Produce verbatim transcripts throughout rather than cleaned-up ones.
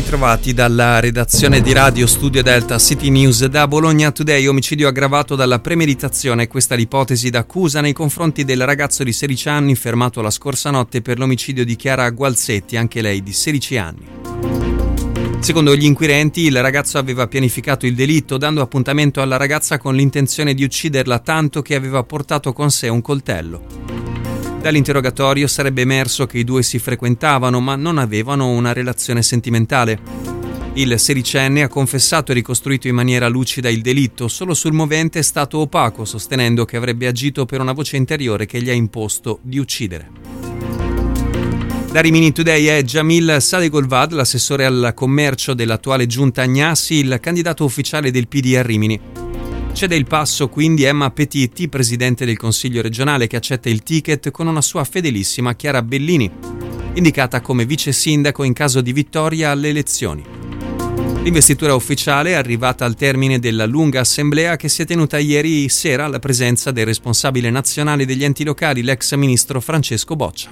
ritrovati dalla redazione di Radio Studio Delta City News da Bologna Today. Omicidio aggravato dalla premeditazione, questa è l'ipotesi d'accusa nei confronti del ragazzo di sedici anni fermato la scorsa notte per l'omicidio di Chiara Gualzetti, anche lei di sedici anni. Secondo gli inquirenti, il ragazzo aveva pianificato il delitto dando appuntamento alla ragazza con l'intenzione di ucciderla, tanto che aveva portato con sé un coltello. Dall'interrogatorio sarebbe emerso che i due si frequentavano ma non avevano una relazione sentimentale. Il sedicenne ha confessato e ricostruito in maniera lucida il delitto, solo sul movente è stato opaco, sostenendo che avrebbe agito per una voce interiore che gli ha imposto di uccidere. Da Rimini Today è Jamil Sadegolvad, l'assessore al commercio dell'attuale giunta Agnassi, il candidato ufficiale del P D a Rimini. Cede il passo quindi Emma Petitti, presidente del Consiglio regionale, che accetta il ticket con una sua fedelissima Chiara Bellini, indicata come vice sindaco in caso di vittoria alle elezioni. L'investitura ufficiale è arrivata al termine della lunga assemblea che si è tenuta ieri sera alla presenza del responsabile nazionale degli enti locali, l'ex ministro Francesco Boccia.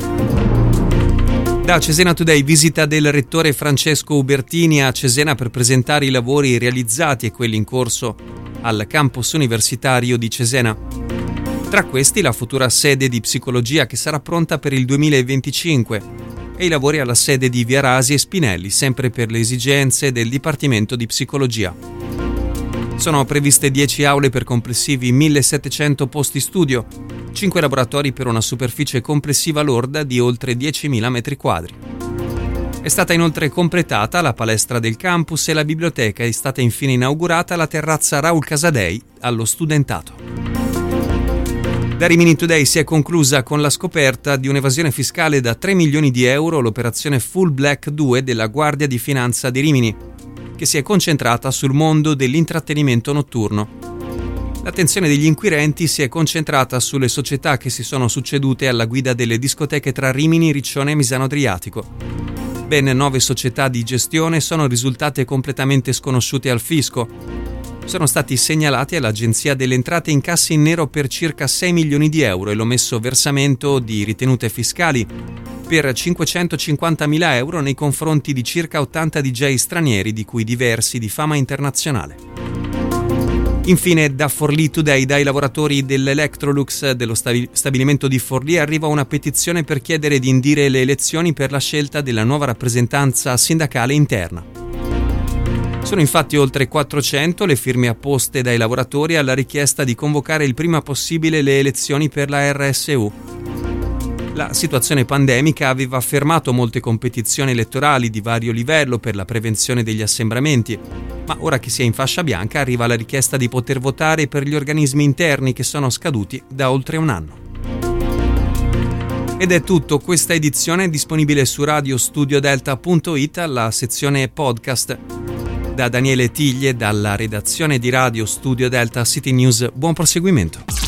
Da Cesena Today, visita del rettore Francesco Ubertini a Cesena per presentare i lavori realizzati e quelli in corso al campus universitario di Cesena. Tra questi la futura sede di psicologia che sarà pronta per il duemilaventicinque e i lavori alla sede di Via Rasi e Spinelli, sempre per le esigenze del Dipartimento di Psicologia. Sono previste dieci aule per complessivi millesettecento posti studio, cinque laboratori per una superficie complessiva lorda di oltre diecimila metri quadri. È stata inoltre completata la palestra del campus e la biblioteca, è stata infine inaugurata la terrazza Raul Casadei allo studentato. Da Rimini Today si è conclusa con la scoperta di un'evasione fiscale da tre milioni di euro l'operazione Full Black due della Guardia di Finanza di Rimini, che si è concentrata sul mondo dell'intrattenimento notturno. L'attenzione degli inquirenti si è concentrata sulle società che si sono succedute alla guida delle discoteche tra Rimini, Riccione e Misano Adriatico. Ben nove società di gestione sono risultate completamente sconosciute al fisco. Sono stati segnalati all'Agenzia delle Entrate incassi in nero per circa sei milioni di euro e l'omesso versamento di ritenute fiscali per cinquecentocinquantamila euro nei confronti di circa ottanta D J stranieri, di cui diversi di fama internazionale. Infine, da Forlì Today, dai lavoratori dell'Electrolux dello stabilimento di Forlì arriva una petizione per chiedere di indire le elezioni per la scelta della nuova rappresentanza sindacale interna. Sono infatti oltre quattrocento le firme apposte dai lavoratori alla richiesta di convocare il prima possibile le elezioni per la R S U. La situazione pandemica aveva fermato molte competizioni elettorali di vario livello per la prevenzione degli assembramenti, ma ora che si è in fascia bianca arriva la richiesta di poter votare per gli organismi interni che sono scaduti da oltre un anno. Ed è tutto, questa edizione è disponibile su radiostudio-delta punto it alla sezione podcast. Da Daniele Tiglie, dalla redazione di Radio Studio Delta City News, buon proseguimento.